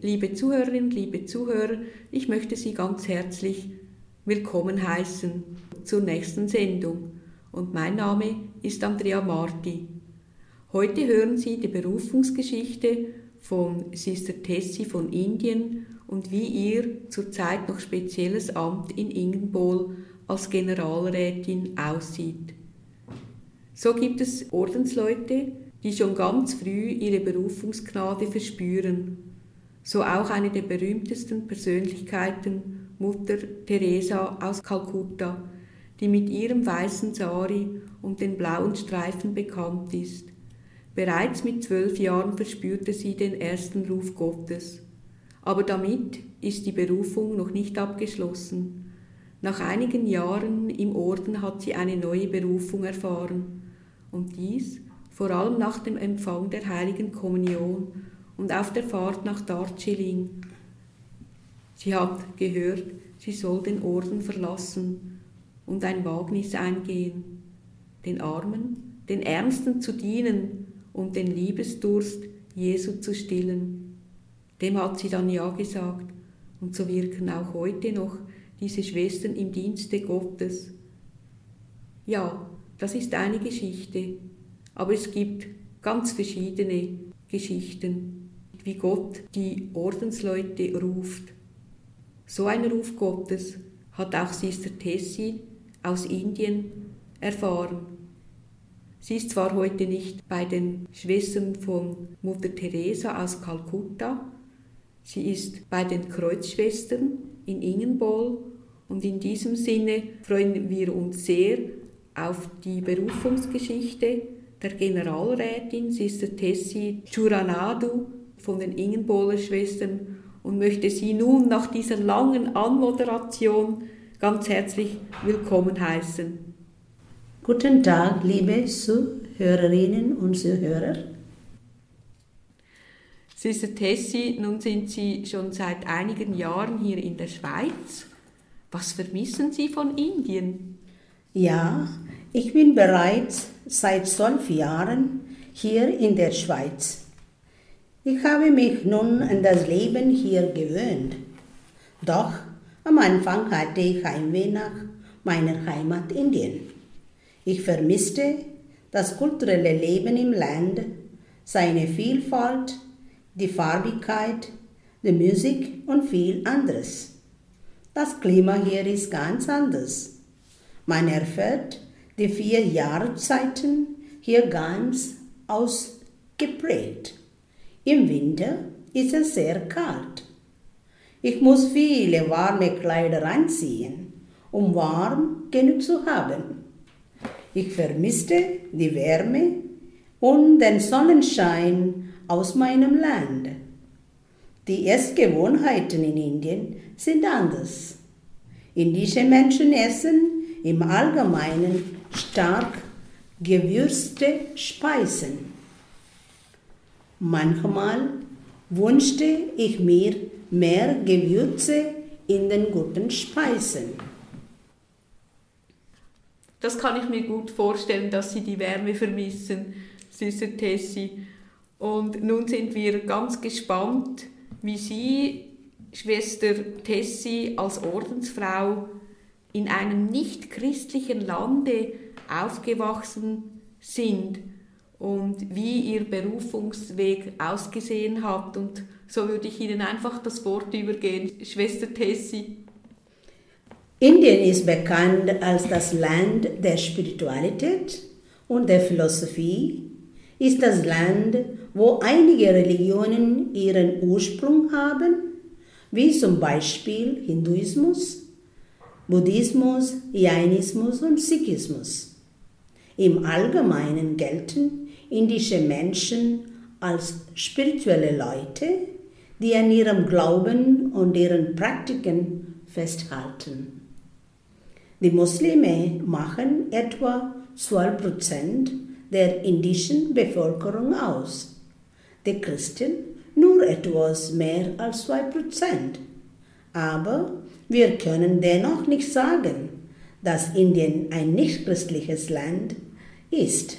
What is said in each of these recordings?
liebe Zuhörerinnen, liebe Zuhörer, ich möchte Sie ganz herzlich willkommen heißen zur nächsten Sendung. Und mein Name ist Andrea Marti. Heute hören Sie die Berufungsgeschichte von Sister Tessie von Indien und wie ihr zurzeit noch spezielles Amt in Ingembol als Generalrätin aussieht. So gibt es Ordensleute, die schon ganz früh ihre Berufungsgnade verspüren. So auch eine der berühmtesten Persönlichkeiten, Mutter Teresa aus Kalkutta, die mit ihrem weißen Sari und den blauen Streifen bekannt ist. Bereits mit 12 Jahren verspürte sie den ersten Ruf Gottes. Aber damit ist die Berufung noch nicht abgeschlossen. Nach einigen Jahren im Orden hat sie eine neue Berufung erfahren. Und dies vor allem nach dem Empfang der Heiligen Kommunion und auf der Fahrt nach Darjeeling. Sie hat gehört, sie soll den Orden verlassen und ein Wagnis eingehen, den Armen, den Ärmsten zu dienen und den Liebesdurst Jesu zu stillen. Dem hat sie dann Ja gesagt, und so wirken auch heute noch diese Schwestern im Dienste Gottes. Ja, das ist eine Geschichte, aber es gibt ganz verschiedene Geschichten, wie Gott die Ordensleute ruft. So ein Ruf Gottes hat auch Sister Tessie aus Indien erfahren. Sie ist zwar heute nicht bei den Schwestern von Mutter Teresa aus Kalkutta, sie ist bei den Kreuzschwestern in Ingembol, und in diesem Sinne freuen wir uns sehr auf die Berufungsgeschichte der Generalrätin Sister Tessie Churanadu von den Ingemboler Schwestern und möchte Sie nun nach dieser langen Anmoderation ganz herzlich willkommen heißen. Guten Tag, liebe Zuhörerinnen und Zuhörer. Sister Tessie, nun sind Sie schon seit einigen Jahren hier in der Schweiz. Was vermissen Sie von Indien? Ja, ich bin bereits seit 12 Jahren hier in der Schweiz. Ich habe mich nun an das Leben hier gewöhnt. Doch am Anfang hatte ich Heimweh nach meiner Heimat Indien. Ich vermisste das kulturelle Leben im Land, seine Vielfalt, die Farbigkeit, die Musik und viel anderes. Das Klima hier ist ganz anders. Man erfährt die 4 Jahreszeiten hier ganz ausgeprägt. Im Winter ist es sehr kalt. Ich muss viele warme Kleider anziehen, um warm genug zu haben. Ich vermisste die Wärme und den Sonnenschein aus meinem Land. Die Essgewohnheiten in Indien sind anders. Indische Menschen essen im Allgemeinen stark gewürzte Speisen. Manchmal wünschte ich mir mehr Gewürze in den guten Speisen. Das kann ich mir gut vorstellen, dass Sie die Wärme vermissen, Sister Tessie. Und nun sind wir ganz gespannt, wie Sie, Schwester Tessie, als Ordensfrau in einem nicht-christlichen Lande aufgewachsen sind und wie Ihr Berufungsweg ausgesehen hat. Und so würde ich Ihnen einfach das Wort übergeben, Schwester Tessie. Indien ist bekannt als das Land der Spiritualität und der Philosophie, ist das Land, wo einige Religionen ihren Ursprung haben, wie zum Beispiel Hinduismus, Buddhismus, Jainismus und Sikhismus. Im Allgemeinen gelten indische Menschen als spirituelle Leute, die an ihrem Glauben und ihren Praktiken festhalten. Die Muslime machen etwa 12% der indischen Bevölkerung aus, die Christen nur etwas mehr als 2%. Aber wir können dennoch nicht sagen, dass Indien ein nicht-christliches Land ist.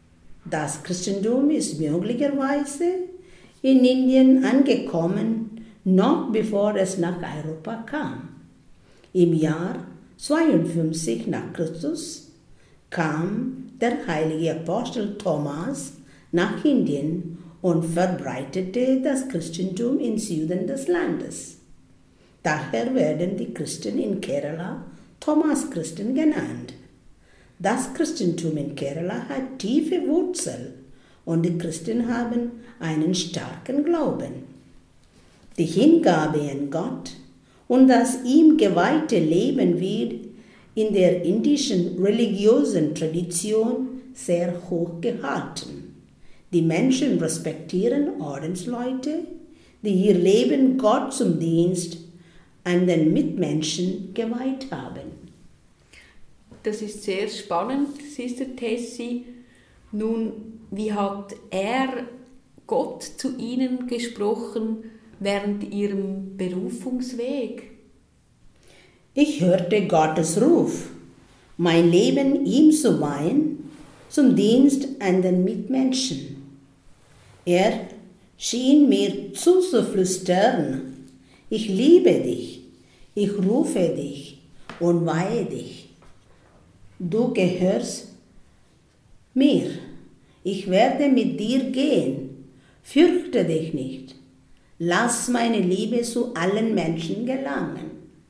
Das Christentum ist möglicherweise in Indien angekommen noch bevor es nach Europa kam. Im Jahr 52 nach Christus kam der heilige Apostel Thomas nach Indien und verbreitete das Christentum im Süden des Landes. Daher werden die Christen in Kerala Thomas-Christen genannt. Das Christentum in Kerala hat tiefe Wurzeln und die Christen haben einen starken Glauben. Die Hingabe an Gott und das ihm geweihte Leben wird in der indischen religiösen Tradition sehr hoch gehalten. Die Menschen respektieren Ordensleute, die ihr Leben Gott zum Dienst an den Mitmenschen geweiht haben. Das ist sehr spannend, Sister Tessie. Nun, wie hat Gott zu Ihnen gesprochen während Ihrem Berufungsweg? Ich hörte Gottes Ruf, mein Leben ihm zu weihen, zum Dienst an den Mitmenschen. Er schien mir zuzuflüstern: Ich liebe dich, ich rufe dich und weihe dich. Du gehörst mir, ich werde mit dir gehen, fürchte dich nicht, lass meine Liebe zu allen Menschen gelangen.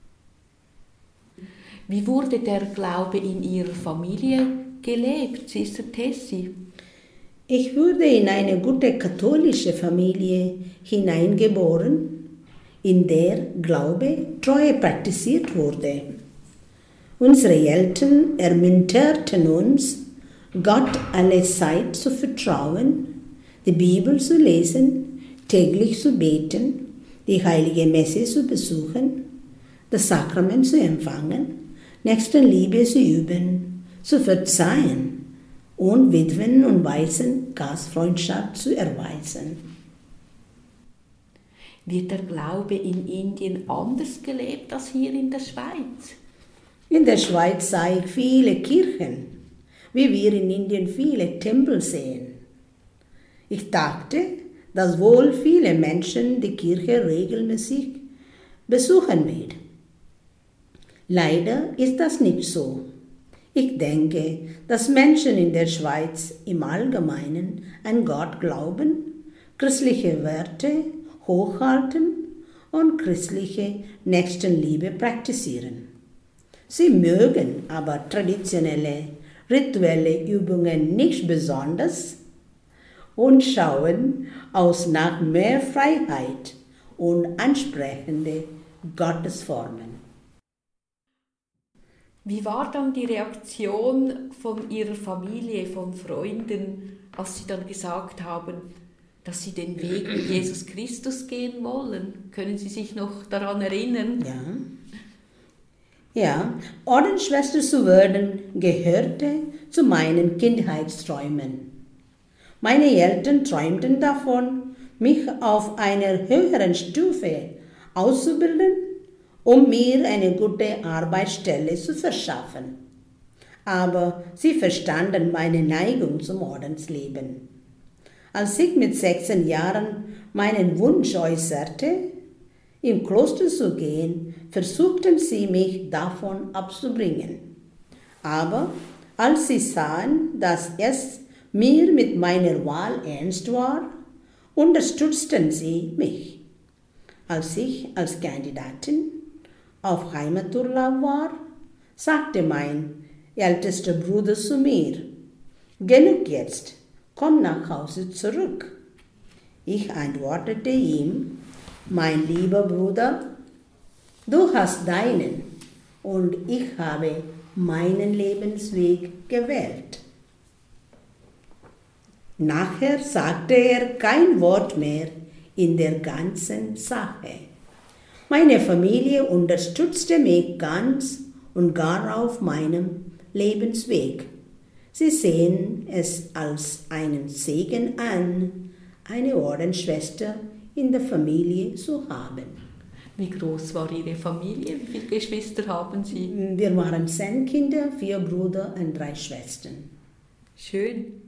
Wie wurde der Glaube in Ihrer Familie gelebt, Sister Tessie? Ich wurde in eine gute katholische Familie hineingeboren, in der Glaube treu praktiziert wurde. Unsere Eltern ermunterten uns, Gott alle Zeit zu vertrauen, die Bibel zu lesen, täglich zu beten, die heilige Messe zu besuchen, das Sakrament zu empfangen, Nächstenliebe zu üben, zu verzeihen und Witwen und Waisen Gastfreundschaft zu erweisen. Wird der Glaube in Indien anders gelebt als hier in der Schweiz? In der Schweiz sah ich viele Kirchen, wie wir in Indien viele Tempel sehen. Ich dachte, dass wohl viele Menschen die Kirche regelmäßig besuchen werden. Leider ist das nicht so. Ich denke, dass Menschen in der Schweiz im Allgemeinen an Gott glauben, christliche Werte hochhalten und christliche Nächstenliebe praktizieren. Sie mögen aber traditionelle, rituelle Übungen nicht besonders und schauen aus nach mehr Freiheit und ansprechende Gottesformen. Wie war dann die Reaktion von Ihrer Familie, von Freunden, als Sie dann gesagt haben, dass Sie den Weg mit Jesus Christus gehen wollen? Können Sie sich noch daran erinnern? Ja, Ordensschwester zu werden gehörte zu meinen Kindheitsträumen. Meine Eltern träumten davon, mich auf einer höheren Stufe auszubilden, um mir eine gute Arbeitsstelle zu verschaffen. Aber sie verstanden meine Neigung zum Ordensleben. Als ich mit 16 Jahren meinen Wunsch äußerte, im Kloster zu gehen, versuchten sie mich davon abzubringen. Aber als sie sahen, dass es mir mit meiner Wahl ernst war, unterstützten sie mich. Als ich als Kandidatin auf Heimaturlaub war, sagte mein ältester Bruder zu mir: Genug jetzt, komm nach Hause zurück. Ich antwortete ihm: Mein lieber Bruder, du hast deinen und ich habe meinen Lebensweg gewählt. Nachher sagte er kein Wort mehr in der ganzen Sache. Meine Familie unterstützte mich ganz und gar auf meinem Lebensweg. Sie sehen es als einen Segen an, eine Ordensschwester in der Familie zu haben. Wie groß war Ihre Familie? Wie viele Geschwister haben Sie? Wir waren 10 Kinder, 4 Brüder und 3 Schwestern. Schön.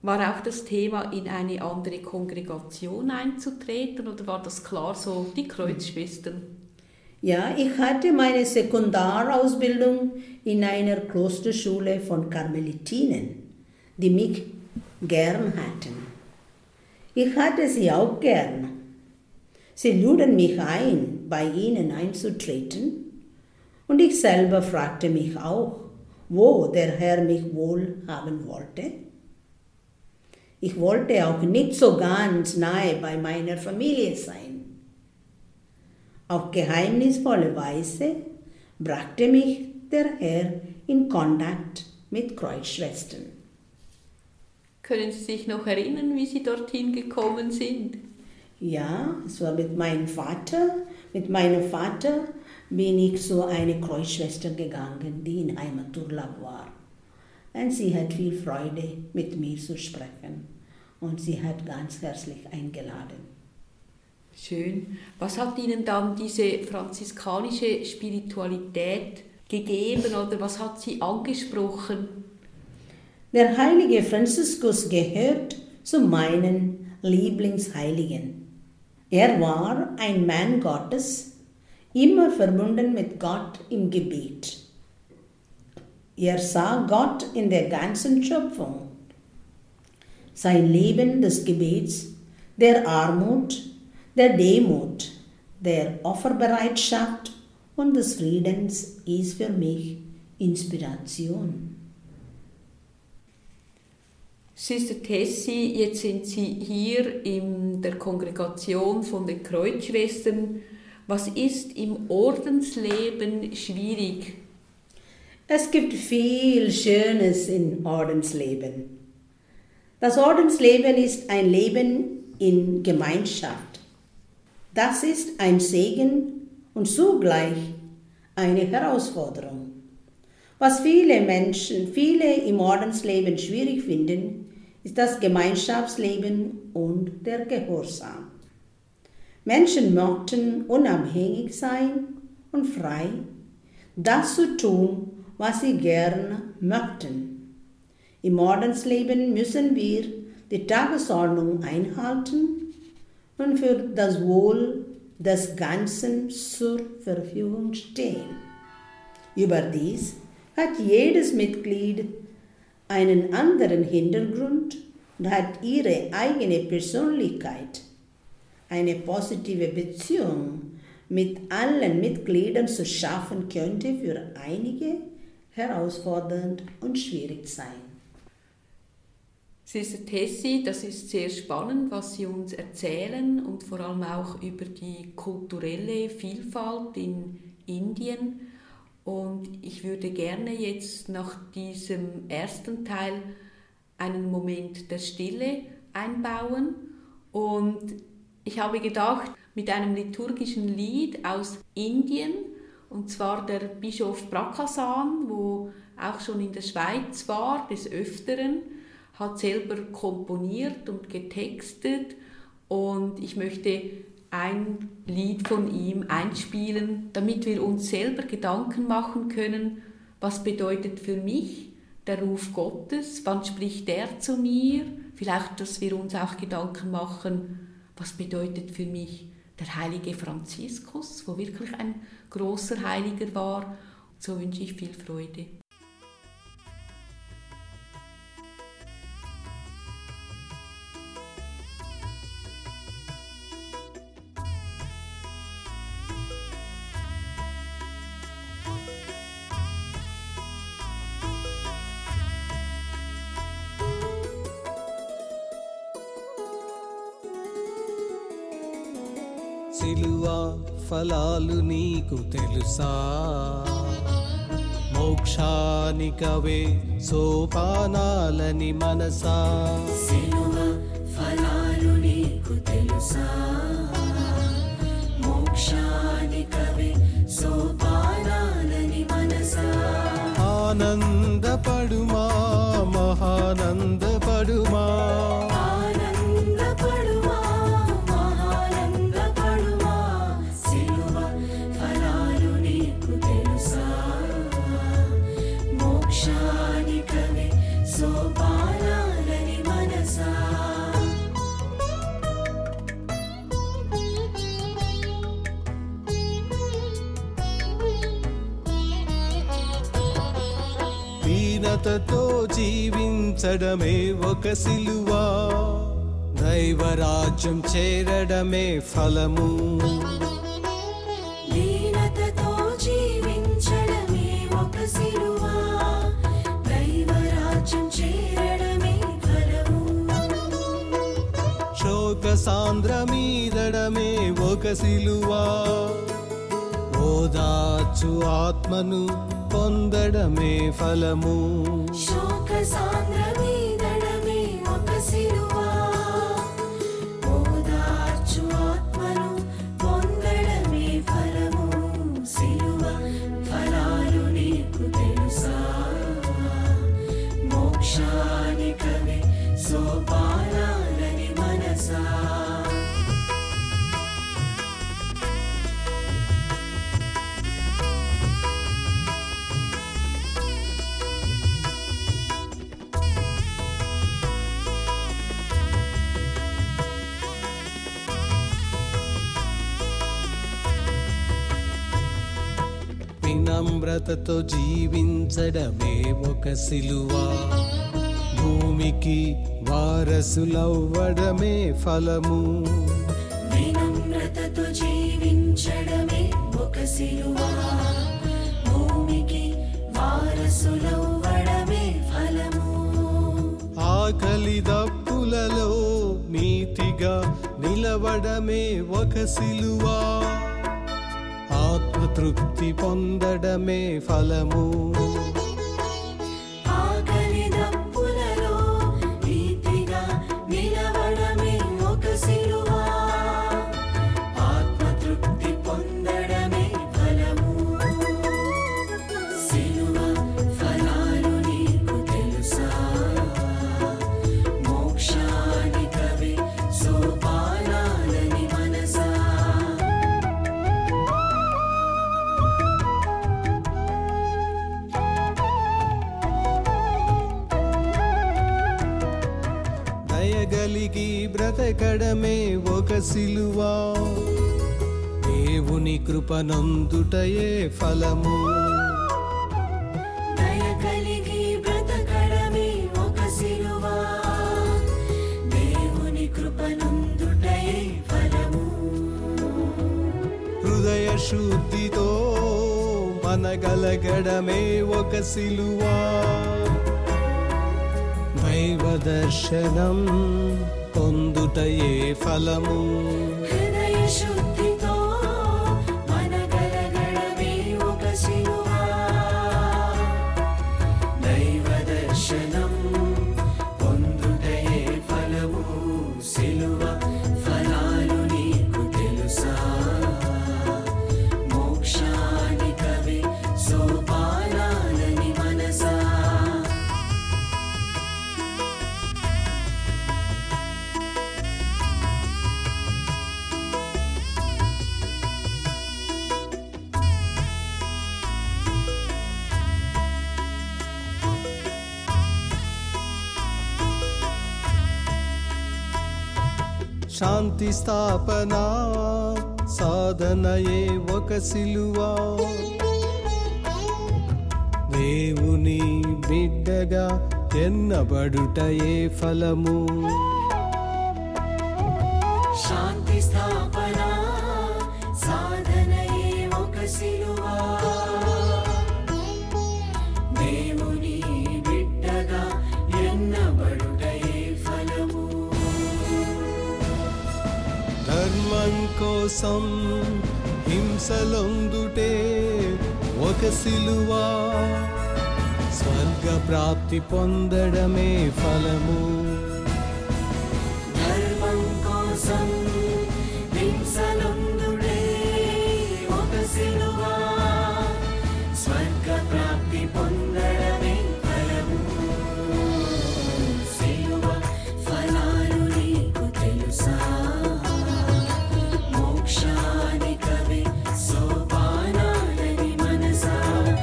War auch das Thema, in eine andere Kongregation einzutreten oder war das klar so, die Kreuzschwestern? Ja, ich hatte meine Sekundarausbildung in einer Klosterschule von Karmelitinen, die mich gern hatten. Ich hatte sie auch gern. Sie luden mich ein, bei ihnen einzutreten, und ich selber fragte mich auch, wo der Herr mich wohl haben wollte. Ich wollte auch nicht so ganz nahe bei meiner Familie sein. Auf geheimnisvolle Weise brachte mich der Herr in Kontakt mit Kreuzschwestern. Können Sie sich noch erinnern, wie Sie dorthin gekommen sind? Ja, es war mit meinem Vater. Mit meinem Vater bin ich zu einer Kreuzschwester gegangen, die in Heimaturlaub war. Und sie hat viel Freude, mit mir zu sprechen. Und sie hat ganz herzlich eingeladen. Schön. Was hat Ihnen dann diese franziskanische Spiritualität gegeben oder was hat Sie angesprochen? Der heilige Franziskus gehört zu meinen Lieblingsheiligen. Er war ein Mann Gottes, immer verbunden mit Gott im Gebet. Er sah Gott in der ganzen Schöpfung. Sein Leben des Gebets, der Armut, der Demut, der Opferbereitschaft und des Friedens ist für mich Inspiration. Sister Tessie, jetzt sind Sie hier in der Kongregation von den Kreuzschwestern. Was ist im Ordensleben schwierig? Es gibt viel Schönes im Ordensleben. Das Ordensleben ist ein Leben in Gemeinschaft. Das ist ein Segen und zugleich eine Herausforderung. Was viele im Ordensleben schwierig finden, ist das Gemeinschaftsleben und der Gehorsam. Menschen möchten unabhängig sein und frei, das zu tun, was sie gerne möchten. Im Ordensleben müssen wir die Tagesordnung einhalten und für das Wohl des Ganzen zur Verfügung stehen. Überdies hat jedes Mitglied einen anderen Hintergrund und hat ihre eigene Persönlichkeit. Eine positive Beziehung mit allen Mitgliedern zu schaffen könnte für einige herausfordernd und schwierig sein. Sister Tessie, das ist sehr spannend, was Sie uns erzählen und vor allem auch über die kulturelle Vielfalt in Indien. Und ich würde gerne jetzt nach diesem ersten Teil einen Moment der Stille einbauen. Und ich habe gedacht, mit einem liturgischen Lied aus Indien, und zwar der Bischof Prakasam, wo auch schon in der Schweiz war, des Öfteren, hat selber komponiert und getextet. Und ich möchte ein Lied von ihm einspielen, damit wir uns selber Gedanken machen können, was bedeutet für mich der Ruf Gottes, wann spricht er zu mir, vielleicht, dass wir uns auch Gedanken machen, was bedeutet für mich der heilige Franziskus, wo wirklich ein großer Heiliger war. So wünsche ich viel Freude. సిలువా ఫలాలు నీకు తెలుసా మోక్షానికవే సోపానాలని మనసా సిలువ ఫలాలు నీకు తెలుసా మోక్షానికవే సోపానాలని మనసా ఆనందపడుమా మహానందపడుమా మోక్షానికవే సోపానాలని మనసా దీనతతో జీవించడమే ఒక సిలువా, దైవరాజ్యం చేరడమే ఫలము. దీనతతో జీవించడమే ఒక సిలువా, దైవరాజ్యం చేరడమే ఫలము. శోక సాంద్రమీదడమే ఒక సిలువా, ఓదార్చు ఆత్మను పొందడమే ఫలము. శోక సాంద్రమీదడమే ఒక సిలువా, ఓదార్చు ఆత్మను పొందడమే ఫలము. సిలువ ఫలాలు నీకు తెలుసా, మోక్షానికవే సోపానాలని మనసా. వినమ్రతతో జీవించడమే ఒక సిలువా, భూమికి వారసులవ్వడమే ఫలము. వినమ్రతతో జీవించడమే ఒక సిలువా, భూమికి వారసులవ్వడమే ఫలము. ఆకలి దప్పులలో నీతిగా నిలవడమే ఒక సిలువా, ఆత్మతృప్తి పొందడమే ఫలము. ఆకలి దప్పులలో నీతిగా నిలవడమే ఒక సిలువా, ఆత్మతృప్తి పొందడమే ఫలము. సిలువ ఫలాలు నీకు తెలుసా, మోక్షానికవే సోపానాలని మనసా. దయగలిగి బ్రతకడమే ఒక సిలువా, దేవుని కృపనందుటయే ఫలము. దయ కలిగి బ్రతకడమే ఒక సిలువా, దేవుని కృపనందుటయే ఫలము. హృదయ శుద్ధితో మనగలగడమే ఒక సిలువా, దైవ దర్శనం పొందుటయే ఫలము. హృదయ శుద్ధితో మనగలగడమే ఒక సిలువా, దైవ దర్శనం పొందుటయే ఫలము. సిలువ ఫలాలు నీకు తెలుసా, మోక్షానికవే సోపానాలని మనసా. శాంతి స్థాపన సాధనయే ఒక సిలువా, దేవుని బిడ్డగా ఎన్నబడుటయే ఫలము. శాంతి స్థాపన సాధనయే ఒక సిలువా, దేవుని బిడ్డగా ఎన్నబడుటయే ఫలము. ధర్మం కోసం హింసలొందుటే ఒక సిలువా, స్వర్గ ప్రాప్తి పొందడమే ఫలము. ధర్మం కోసం హింసలొందుడే ఒక సిలువా, స్వర్గ ప్రాప్తి పొందడమే ఫలము. సిలువ ఫలాలు నీకు తెలుసా, మోక్షానికవే సోపానాలని మనసా.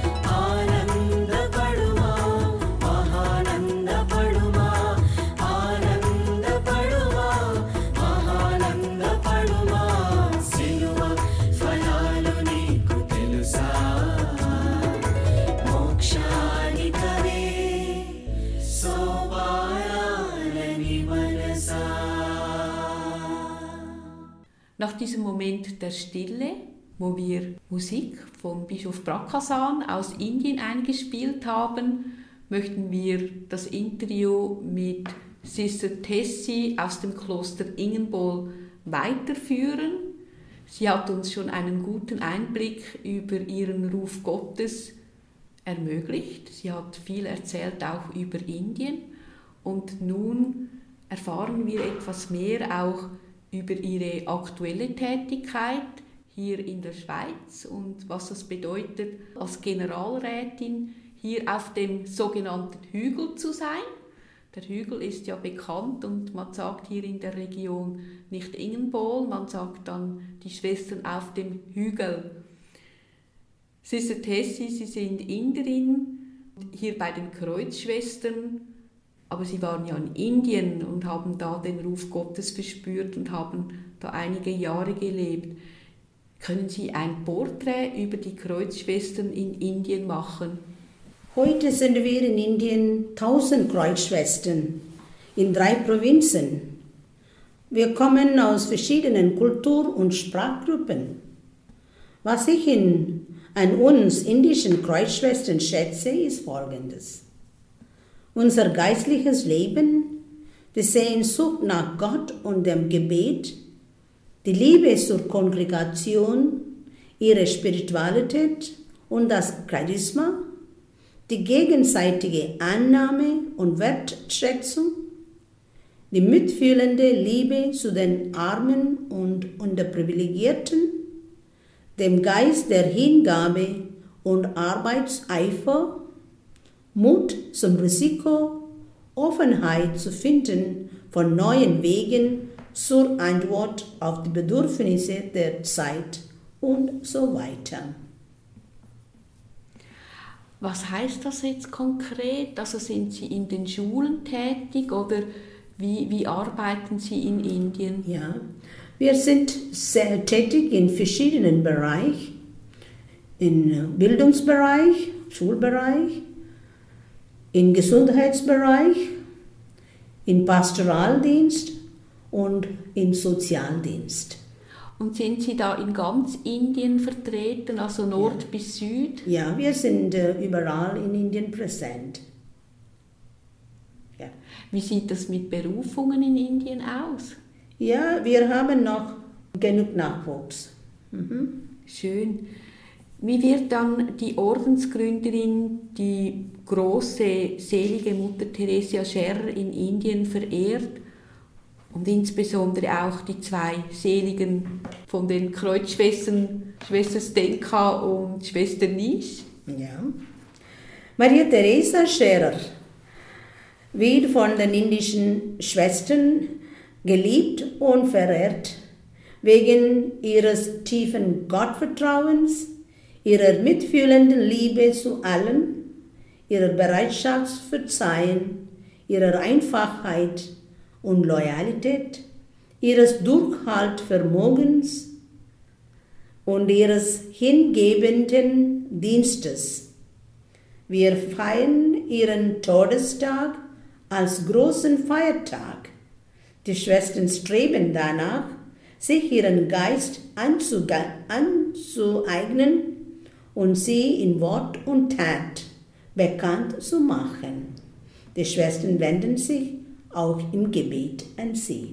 ఆనందపడుమా మహానందపడుమా, ఆనందపడుమా మహానందపడుమా. diesem Moment der Stille, wo wir Musik von Bischof Prakasam aus Indien eingespielt haben, möchten wir das Interview mit Sister Tessie aus dem Kloster Ingenbol weiterführen. Sie hat uns schon einen guten Einblick über ihren Ruf Gottes ermöglicht. Sie hat viel erzählt auch über Indien und nun erfahren wir etwas mehr auch über ihre aktuelle Tätigkeit hier in der Schweiz und was es bedeutet, als Generalrätin hier auf dem sogenannten Hügel zu sein. Der Hügel ist ja bekannt und man sagt hier in der Region nicht Ingenbol, man sagt dann die Schwestern auf dem Hügel. Sister Tessie, Sie sind Inderin, hier bei den Kreuzschwestern, aber Sie waren ja in Indien und haben da den Ruf Gottes verspürt und haben da einige Jahre gelebt. Können Sie ein Porträt über die Kreuzschwestern in Indien machen? Heute sind wir in Indien 1000 Kreuzschwestern in 3 Provinzen. Wir kommen aus verschiedenen Kultur- und Sprachgruppen. Was ich an uns indischen Kreuzschwestern schätze, ist Folgendes. Unser geistliches Leben, die Sehnsucht nach Gott und dem Gebet, die Liebe zur Kongregation, ihre Spiritualität und das Charisma, die gegenseitige Annahme und Wertschätzung, die mitfühlende Liebe zu den Armen und Unterprivilegierten, dem Geist der Hingabe und Arbeitseifer, Mut zum Risiko, Offenheit zu finden von neuen Wegen zur Antwort auf die Bedürfnisse der Zeit und so weiter. Was heißt das jetzt konkret? Also sind Sie in den Schulen tätig oder wie arbeiten Sie in Indien? Ja, wir sind sehr tätig in verschiedenen Bereichen, im Bildungsbereich, Schulbereich, im Gesundheitsbereich, im Pastoraldienst und im Sozialdienst. Und sind Sie da in ganz Indien vertreten, also Nord bis Süd? Ja, wir sind überall in Indien präsent. Ja. Wie sieht das mit Berufungen in Indien aus? Ja, wir haben noch genug Nachwuchs. Schön. Wie wird dann die Ordensgründerin, die große, selige Mutter Theresia Scherer in Indien verehrt? Und insbesondere auch die 2 Seligen von den Kreuzschwestern, Schwester Stenka und Schwester Nisch. Ja. Maria Theresia Scherer wird von den indischen Schwestern geliebt und verehrt wegen ihres tiefen Gottvertrauens, ihrer mitfühlenden Liebe zu allen, ihrer Bereitschaft zu verzeihen, ihrer Einfachheit und Loyalität, ihres Durchhaltvermogens und ihres hingebenden Dienstes. Wir feiern ihren Todestag als großen Feiertag. Die Schwestern streben danach, sich ihren Geist anzueignen und sie in Wort und Tat bekannt zu machen. Die Schwestern wenden sich auch im Gebet an sie.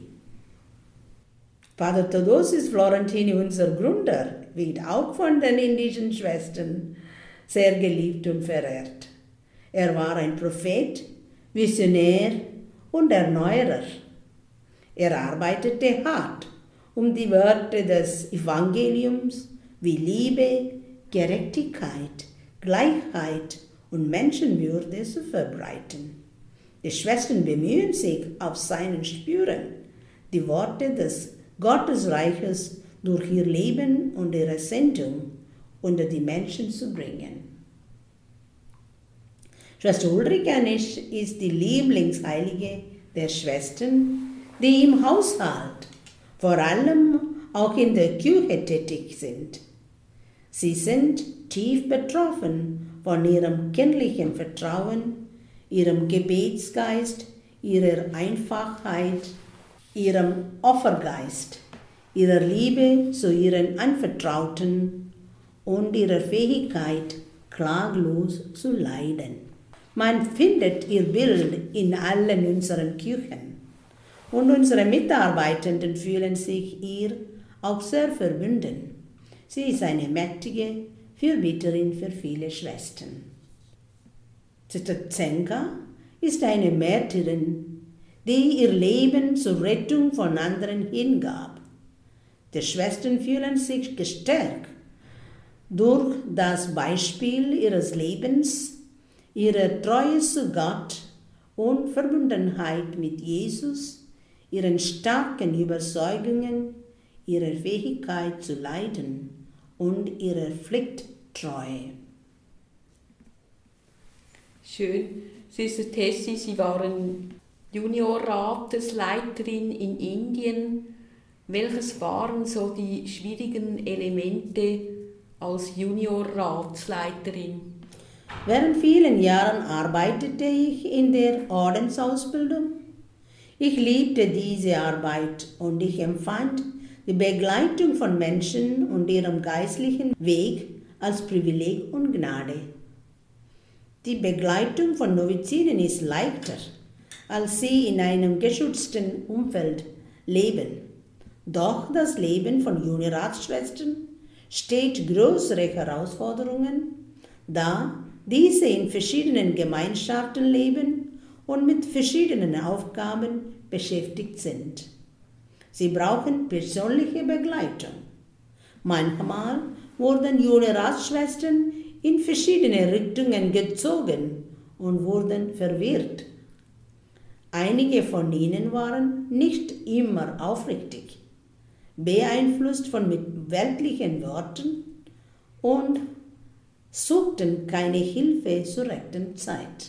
Pater Theodosius Florentini, unser Gründer, wird auch von den indischen Schwestern sehr geliebt und verehrt. Er war ein Prophet, Visionär und Erneuerer. Er arbeitete hart, um die Wörter des Evangeliums wie Liebe, Gerechtigkeit, Gleichheit und Menschenwürde zu verbreiten. Die Schwestern bemühen sich auf seinen Spüren, die Worte des Gottesreiches durch ihr Leben und ihre Sendung unter die Menschen zu bringen. Schwester Ulrika Nisch ist die Lieblingsheilige der Schwestern, die im Haushalt, vor allem auch in der Kirche tätig sind. Sie sind tief betroffen von ihrem kindlichen Vertrauen, ihrem Gebetsgeist, ihrer Einfachheit, ihrem Opfergeist, ihrer Liebe zu ihren Anvertrauten und ihrer Fähigkeit, klaglos zu leiden. Man findet ihr Bild in allen unseren Kirchen und unsere Mitarbeitenden fühlen sich ihr auch sehr verbunden. Sie ist eine mächtige Fürbitterin für viele Schwestern. Sister Zenka ist eine Märtyrin, die ihr Leben zur Rettung von anderen hingab. Die Schwestern fühlen sich gestärkt durch das Beispiel ihres Lebens, ihre Treue zu Gott und Verbundenheit mit Jesus, ihren starken Überzeugungen, ihrer Fähigkeit zu leiden und ihrer Pflichttreue. Schön. Sister Tessie, Sie waren Juniorratesleiterin in Indien. Welches waren so die schwierigen Elemente als Juniorratsleiterin? Während vielen Jahren arbeitete ich in der Ordensausbildung. Ich liebte diese Arbeit und ich empfand die Begleitung von Menschen und ihrem geistlichen Weg als Privileg und Gnade. Die Begleitung von Novizinen ist leichter, als sie in einem geschützten Umfeld leben. Doch das Leben von Juniorratsschwestern steht größere Herausforderungen, da diese in verschiedenen Gemeinschaften leben und mit verschiedenen Aufgaben beschäftigt sind. Sie brauchen persönliche Begleitung. Manchmal wurden Juniorratsschwestern in verschiedene Richtungen gezogen und wurden verwirrt. Einige von ihnen waren nicht immer aufrichtig, beeinflusst von weltlichen Worten und suchten keine Hilfe zur rechten Zeit.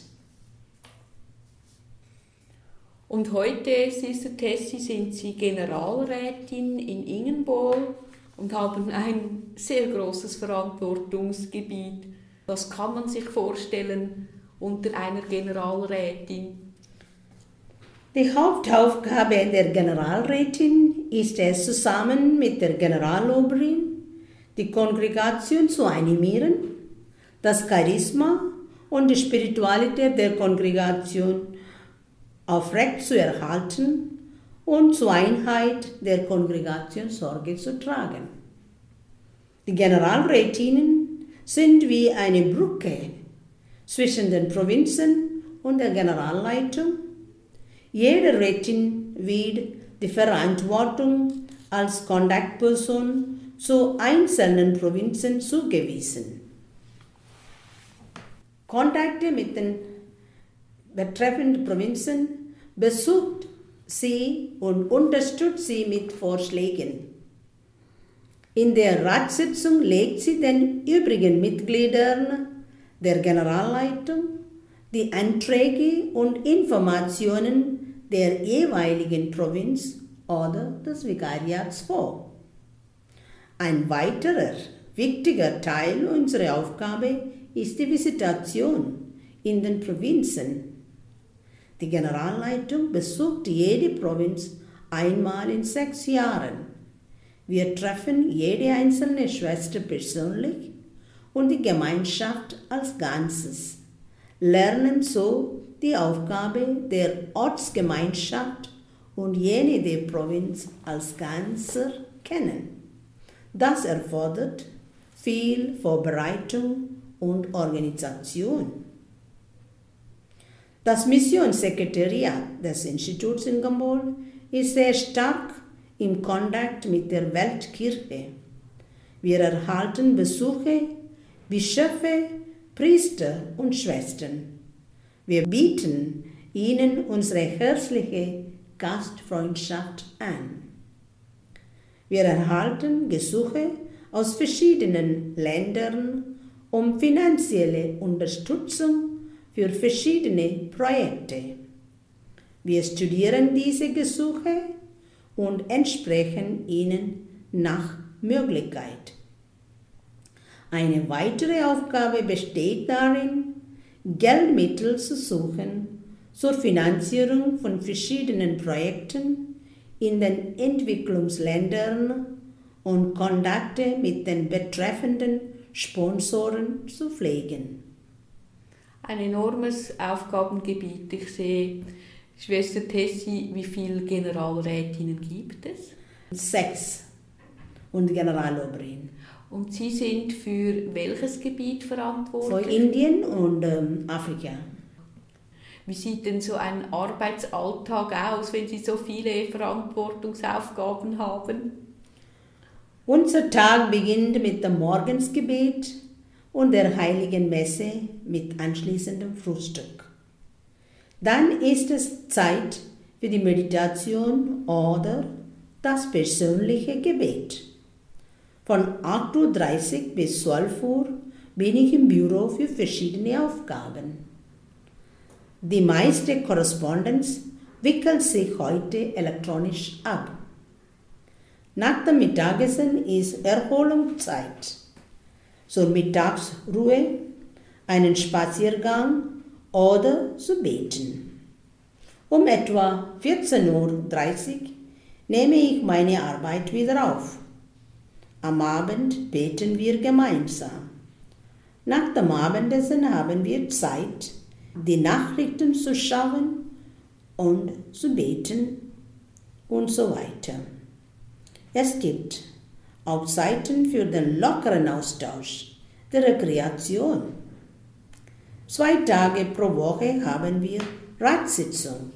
Und heute, Sister Tessie, sind Sie Generalrätin in Ingenbol und haben ein sehr großes Verantwortungsgebiet. Was kann man sich vorstellen unter einer Generalrätin? Die Hauptaufgabe der Generalrätin ist es, zusammen mit der Generaloberin die Kongregation zu animieren, das Charisma und die Spiritualität der Kongregation aufrecht zu erhalten und zur Einheit der Kongregation Sorge zu tragen. Die Generalrätinnen sind wie eine Brücke zwischen den Provinzen und der Generalleitung. Jede Rätin wird die Verantwortung als Kontaktperson zu einzelnen Provinzen zugewiesen. Kontakte mit den betreffenden Provinzen besucht sie und unterstützt sie mit Vorschlägen. In der Ratssitzung legt sie den übrigen Mitgliedern der Generalleitung die Anträge und Informationen der jeweiligen Provinz oder des Vikariats vor. Ein weiterer wichtiger Teil unserer Aufgabe ist die Visitation in den Provinzen. Die Generalleitung besucht jede Provinz einmal in 6 Jahren. Wir treffen jede einzelne Schwester persönlich und die Gemeinschaft als Ganzes, lernen so die Aufgabe der Ortsgemeinschaft und jene der Provinz als Ganzer kennen. Das erfordert viel Vorbereitung und Organisation. Das Missionssekretariat des Instituts in Gambol ist sehr stark im Kontakt mit der Weltkirche. Wir erhalten Besuche, Bischöfe, Priester und Schwestern. Wir bieten ihnen unsere herzliche Gastfreundschaft an. Wir erhalten Gesuche aus verschiedenen Ländern um finanzielle Unterstützung für verschiedene Projekte. Wir studieren diese Gesuche und entsprechen ihnen nach Möglichkeit. Eine weitere Aufgabe besteht darin, Geldmittel zu suchen zur Finanzierung von verschiedenen Projekten in den Entwicklungsländern und Kontakte mit den betreffenden Sponsoren zu pflegen. Ein enormes Aufgabengebiet. Ich sehe, Schwester Tessie, wie viele Generalrätinnen gibt es? 6 und Generaloberin. Und Sie sind für welches Gebiet Für verantwortlich? Indien und Afrika. Wie sieht denn so ein Arbeitsalltag aus, wenn Sie so viele Verantwortungsaufgaben haben? Unser Tag beginnt mit dem Morgensgebet und der heiligen Messe mit anschließendem Frühstück. Dann ist es Zeit für die Meditation oder das persönliche Gebet. Von 8:30 Uhr bis 12 Uhr bin ich im Büro für verschiedene Aufgaben. Die meiste Korrespondenz wickelt sich heute elektronisch ab. Nach dem Mittagessen ist Erholungszeit. Zur Mittagsruhe, einen Spaziergang oder zu beten. Um etwa 14:30 Uhr nehme ich meine Arbeit wieder auf. Am Abend beten wir gemeinsam. Nach dem Abendessen haben wir Zeit, die Nachrichten zu schauen und zu beten und so weiter. Es gibt auch Zeiten für den lockeren Austausch, der Rekreation. 2 Tage pro Woche haben wir Ratssitzung.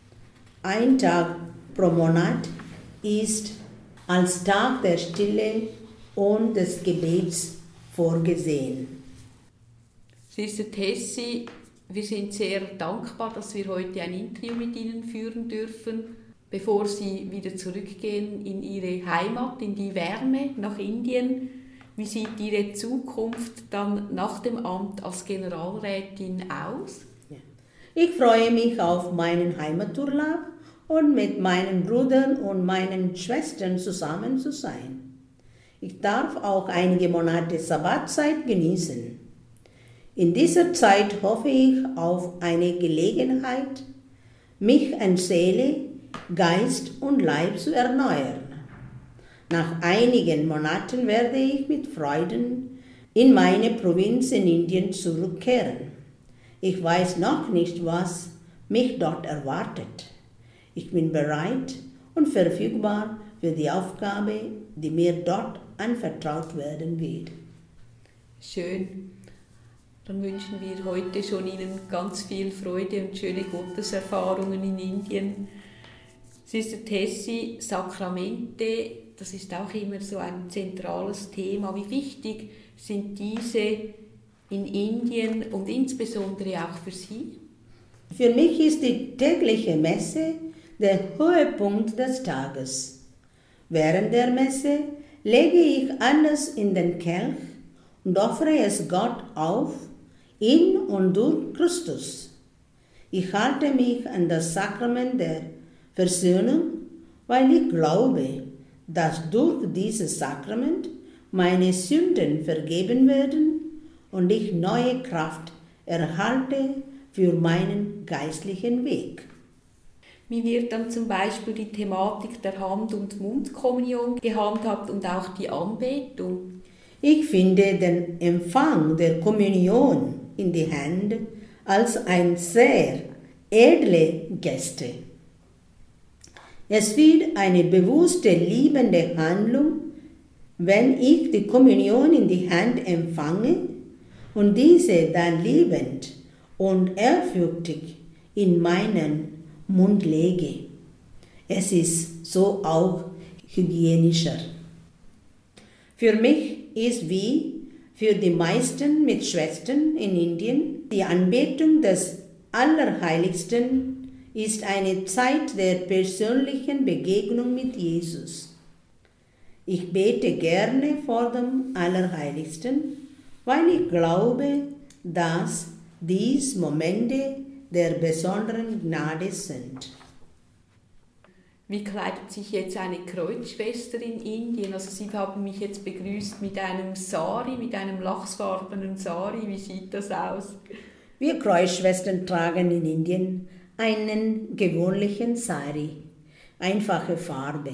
1 Tag pro Monat ist als Tag der Stille und des Gebets vorgesehen. Schwester Tessie, wir sind sehr dankbar, dass wir heute ein Interview mit Ihnen führen dürfen, bevor Sie wieder zurückgehen in Ihre Heimat, in die Wärme, nach Indien. Wie sieht Ihre Zukunft dann nach dem Amt als Generalrätin aus? Ich freue mich auf meinen Heimaturlaub und mit meinen Brüdern und meinen Schwestern zusammen zu sein. Ich darf auch einige Monate Sabbatzeit genießen. In dieser Zeit hoffe ich auf eine Gelegenheit, mich an Seele, Geist und Leib zu erneuern. Nach einigen Monaten werde ich mit Freuden in meine Provinz in Indien zurückkehren. Ich weiß noch nicht, was mich dort erwartet. Ich bin bereit und verfügbar für die Aufgabe, die mir dort anvertraut werden wird. Schön. Dann wünschen wir heute schon Ihnen ganz viel Freude und schöne Gotteserfahrungen in Indien. Schwester Tessie, Sakramente, das ist auch immer so ein zentrales Thema. Wie wichtig sind diese in Indien und insbesondere auch für Sie? Für mich ist die tägliche Messe der Höhepunkt des Tages. Während der Messe lege ich alles in den Kelch und opfere es Gott auf, in und durch Christus. Ich halte mich an das Sakrament der Versöhnung, weil ich glaube, dass durch dieses Sakrament meine Sünden vergeben werden und ich neue Kraft erhalte für meinen geistlichen Weg. Wie wird dann zum Beispiel die Thematik der Hand- und Mundkommunion gehandhabt und auch die Anbetung? Ich finde den Empfang der Kommunion in die Hand als ein sehr edle Geste. Es wird eine bewusste, liebende Handlung, wenn ich die Kommunion in die Hand empfange und diese dann liebend und ehrfürchtig in meinen Mund lege. Es ist so auch hygienischer. Für mich ist wie für die meisten Mitschwestern in Indien die Anbetung des Allerheiligsten ist eine Zeit der persönlichen Begegnung mit Jesus. Ich bete gerne vor dem Allerheiligsten, weil ich glaube, dass dies Momente der besonderen Gnade sind. Wie kleidet sich jetzt eine Kreuzschwester in Indien? Also Sie haben mich jetzt begrüßt mit einem Sari, mit einem lachsfarbenen Sari. Wie sieht das aus? Wir Kreuzschwestern tragen in Indien einen gewöhnlichen Sari einfache Farbe.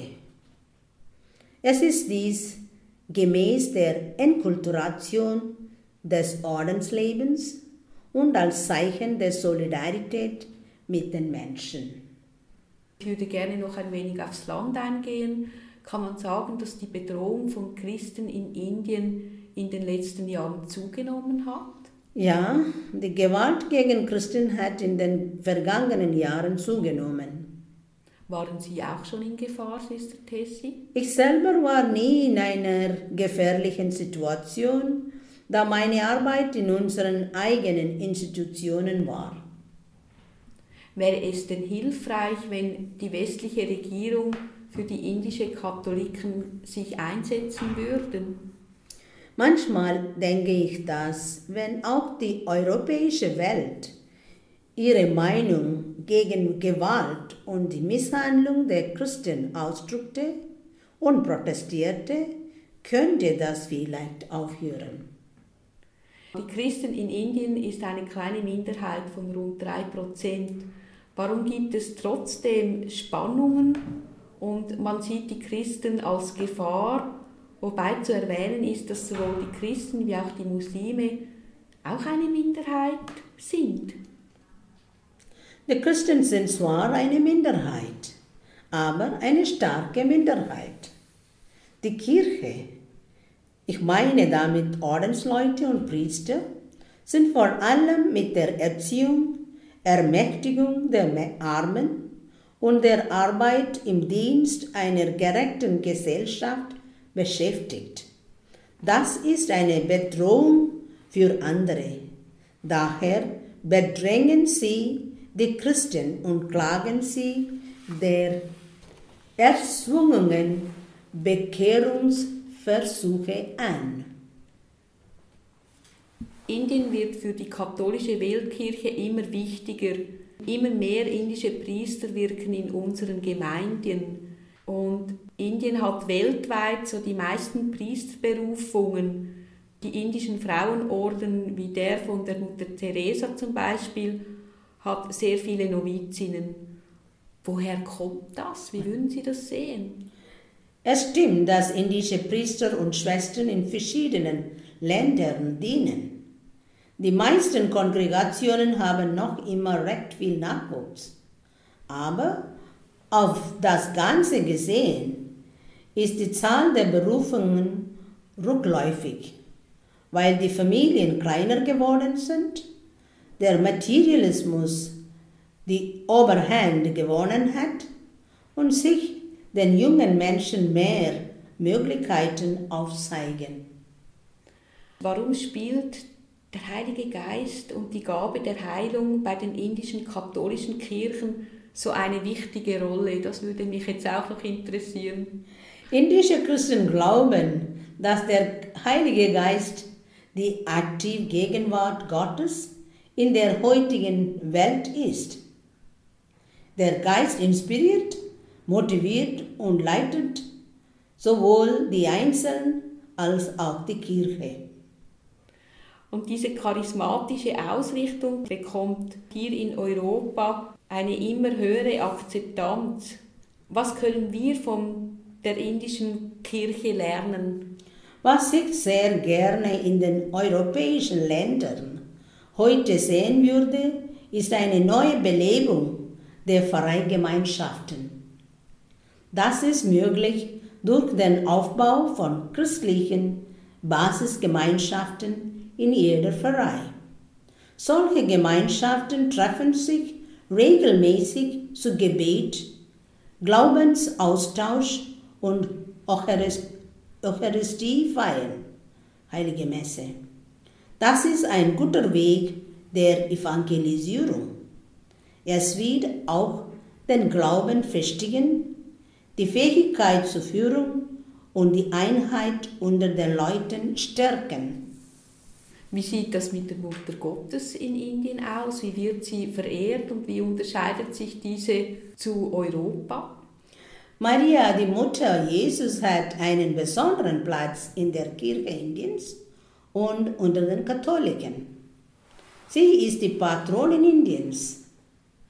Es ist dies gemäß der Enkulturation des Ordenslebens und als Zeichen der Solidarität mit den Menschen. Ich würde gerne noch ein wenig aufs Land eingehen. Kann man sagen, dass die Bedrohung von Christen in Indien in den letzten Jahren zugenommen hat? Ja, die Gewalt gegen Christen hat in den vergangenen Jahren zugenommen. Waren Sie auch schon in Gefahr, Sister Tessie? Ich selber war nie in einer gefährlichen Situation, da meine Arbeit in unseren eigenen Institutionen war. Wäre es denn hilfreich, wenn die westliche Regierung für die indischen Katholiken sich einsetzen würden? Manchmal denke ich, dass, wenn auch die europäische Welt ihre Meinung gegen Gewalt und die Misshandlung der Christen ausdrückte und protestierte, könnte das vielleicht aufhören. Die Christen in Indien ist eine kleine Minderheit von rund 3%. Warum gibt es trotzdem Spannungen und man sieht die Christen als Gefahr? Wobei zu erwähnen ist, dass sowohl die Christen wie auch die Muslime auch eine Minderheit sind. Die Christen sind zwar eine Minderheit, aber eine starke Minderheit. Die Kirche, ich meine damit Ordensleute und Priester, sind vor allem mit der Erziehung, Ermächtigung der Armen und der Arbeit im Dienst einer gerechten Gesellschaft beschäftigt. Das ist eine Bedrohung für andere. Daher bedrängen sie die Christen und klagen sie der erzwungenen Bekehrungsversuche an. Indien wird für die katholische Weltkirche immer wichtiger. Immer mehr indische Priester wirken in unseren Gemeinden. Und Indien hat weltweit so die meisten Priesterberufungen. Die indischen Frauenorden, wie der von der Mutter Teresa zum Beispiel, hat sehr viele Novizinnen. Woher kommt das? Wie würden Sie das sehen? Es stimmt, dass indische Priester und Schwestern in verschiedenen Ländern dienen. Die meisten Kongregationen haben noch immer recht viel Nachwuchs. Aber auf das Ganze gesehen ist die Zahl der Berufungen rückläufig, weil die Familien kleiner geworden sind, der Materialismus die Oberhand gewonnen hat und sich den jungen Menschen mehr Möglichkeiten aufzeigen. Warum spielt der Heilige Geist und die Gabe der Heilung bei den indischen katholischen Kirchen so eine wichtige Rolle? Das würde mich jetzt auch noch interessieren. Indische Christen glauben, dass der Heilige Geist die aktive Gegenwart Gottes in der heutigen Welt ist. Der Geist inspiriert, motiviert und leitet sowohl die Einzelnen als auch die Kirche. Und diese charismatische Ausrichtung bekommt hier in Europa eine immer höhere Akzeptanz. Was können wir von der indischen Kirche lernen? Was ich sehr gerne in den europäischen Ländern heute sehen würde, ist eine neue Belebung der Pfarreigemeinschaften. Das ist möglich durch den Aufbau von christlichen Basisgemeinschaften in jeder Pfarrei. Solche Gemeinschaften treffen sich regelmäßig zu Gebet, Glaubensaustausch und Eucharistie feiern, Heilige Messe. Das ist ein guter Weg der Evangelisierung. Es wird auch den Glauben festigen, die Fähigkeit zur Führung und die Einheit unter den Leuten stärken. Wie sieht das mit der Mutter Gottes in Indien aus? Wie wird sie verehrt und wie unterscheidet sich diese zu Europa? Maria, die Mutter Jesus, hat einen besonderen Platz in der Kirche Indiens und unter den Katholiken. Sie ist die Patronin Indiens.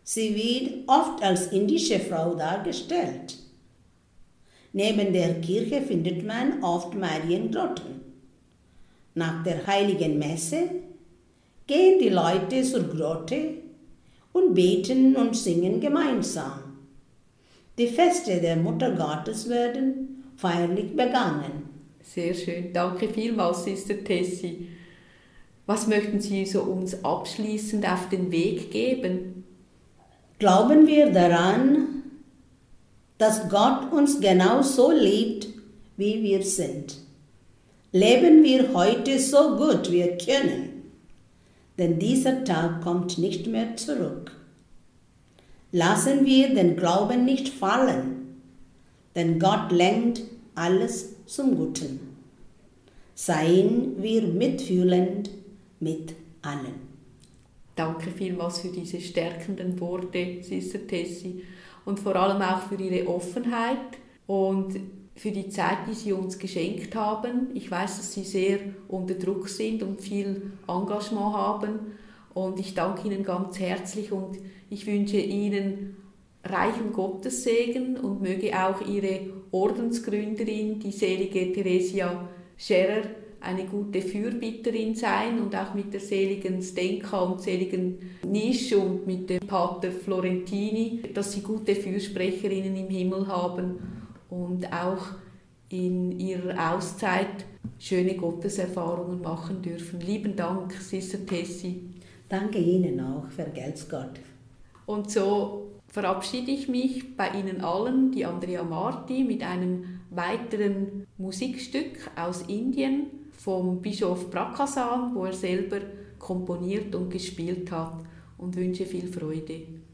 Sie wird oft als indische Frau dargestellt. Neben der Kirche findet man oft Mariengrotten. Nach der heiligen Messe gehen die Leute zur Grotte und beten und singen gemeinsam. Die Feste der Mutter Gottes werden feierlich begangen. Sehr schön. Danke vielmals, Sister Tessie. Was möchten Sie so uns abschließend auf den Weg geben? Glauben wir daran, dass Gott uns genau so liebt, wie wir sind. Leben wir heute so gut wir können, denn dieser Tag kommt nicht mehr zurück. Lassen wir den Glauben nicht fallen, denn Gott lenkt alles zum Guten. Seien wir mitfühlend mit allen. Danke vielmals für diese stärkenden Worte, Sister Tessie, und vor allem auch für Ihre Offenheit und für die Zeit, die Sie uns geschenkt haben. Ich weiß, dass Sie sehr unter Druck sind und viel Engagement haben, und ich danke Ihnen ganz herzlich und ich wünsche Ihnen reichen Gottessegen und möge auch Ihre Ordensgründerin, die selige Theresia Scherer, eine gute Fürbitterin sein und auch mit der seligen Zdenka und seligen Nisch und mit dem Pater Florentini, dass sie gute Fürsprecherinnen im Himmel haben und auch in ihrer Auszeit schöne Gotteserfahrungen machen dürfen. Lieben Dank, Sister Tessie. Danke Ihnen auch, vergelt's Gott. Und so verabschiede ich mich bei Ihnen allen, die Andrea Marti, mit einem weiteren Musikstück aus Indien vom Bischof Prakasan, wo er selber komponiert und gespielt hat, und wünsche viel Freude.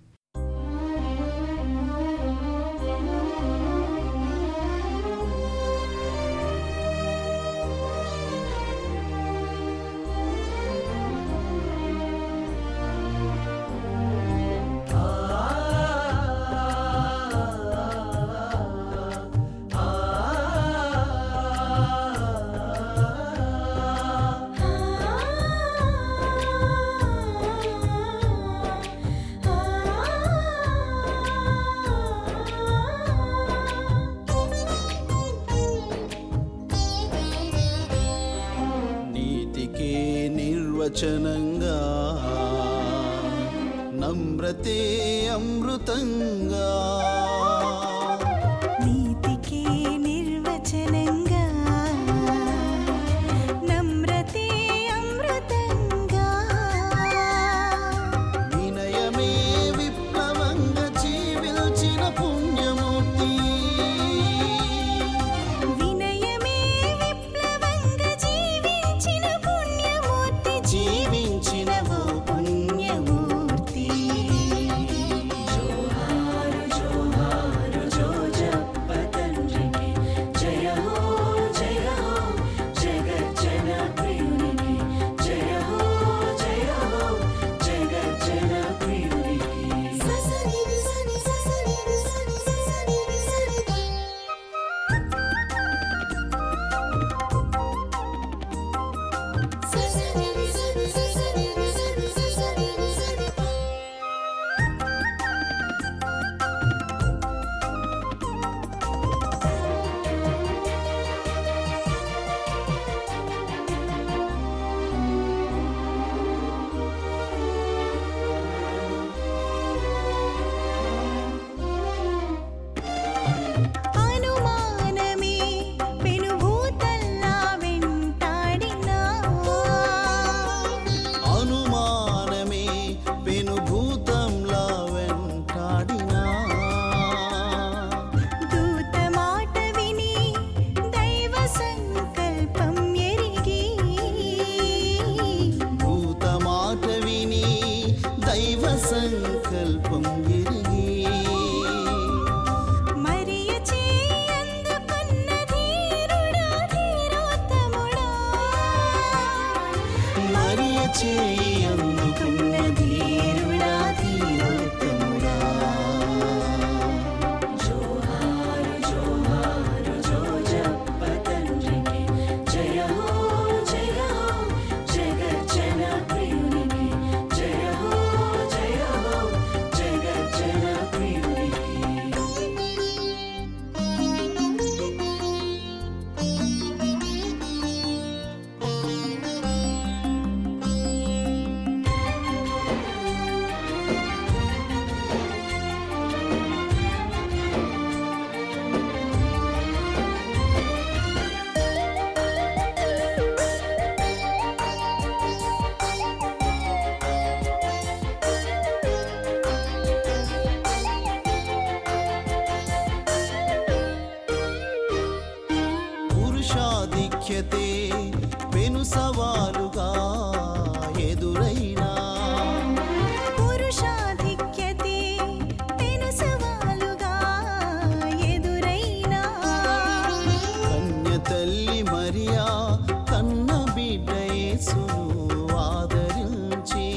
వచనంగా నమ్రతే అమృతంగా నీతికి నిర్వచనంగా నమ్రతే అమృతంగా వినయమే విప్లవంగా జీవించిన పుణ్యమూర్తి వినయమే విప్లవంగా జీవించిన పుణ్యమూర్తి జీవించినవో పుణ్యమూర్తి జోహారు జోహారు జోజప్ప తండ్రికి జయ హో జగజ్జన ప్రియునికి జయ హో జగజ్జన ప్రియునికి ససని విసని ససని విసని ససని విసని ససని విసని ససని విసని ససని విసని అనుమానమే పెనుభూతల్లా వెంటాడినా అనుమానమే పెనుభూతంలా వెంటాడినా దూత మాట విని దైవ సంకల్పం ఎరిగి భూత మాట విని దైవ సంకల్పం ఎరిగి మరియ చేయి అందుకున్న ధీరుడా ధీరోత్తముడా మరియ చేయి అందుకున్న ధీరుడా ధీరోత్తముడా జోహారు జోహారు జోజప్ప తండ్రికి జయ హో జగజ్జన ప్రియునికి జయ హో జగజ్జన పెను సవాలుగా ఎదురైనా పురుషాధిక్యతే పెను సవాలుగా ఎదురైనా కన్య తల్లి మరియా కన్న బిడ్డ యేసును ఆదరించి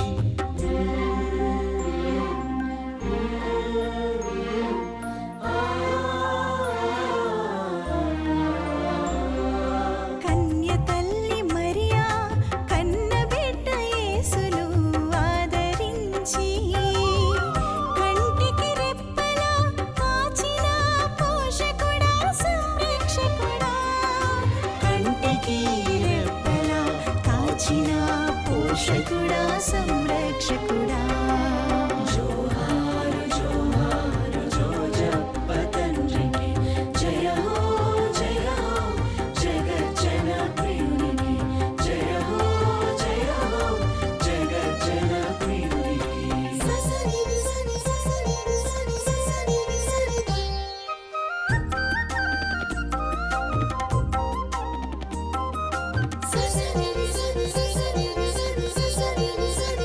కన్య తల్లి మరియా కన్న బిడ్డ యేసును ఆదరించి కంటికి రెప్పలా కాచిన పోషకుడా సంరక్షకుడా కంటికి రెప్పలా కాచిన పోషకుడా సంరక్షకుడా జోహారు జోహారు జోజప్ప తండ్రికి జయ హో జగజ్జన ప్రియునికి జయ హో జగజ్జన ప్రియునికి ససని సని ససని సని ససని సని ససని సని ససని సని ససని సని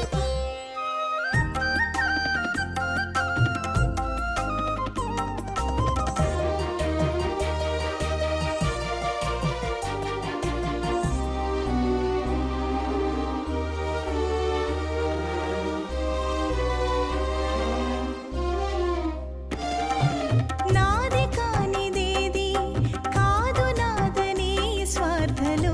నాది కానిదేది కాదు నాదని స్వార్థలో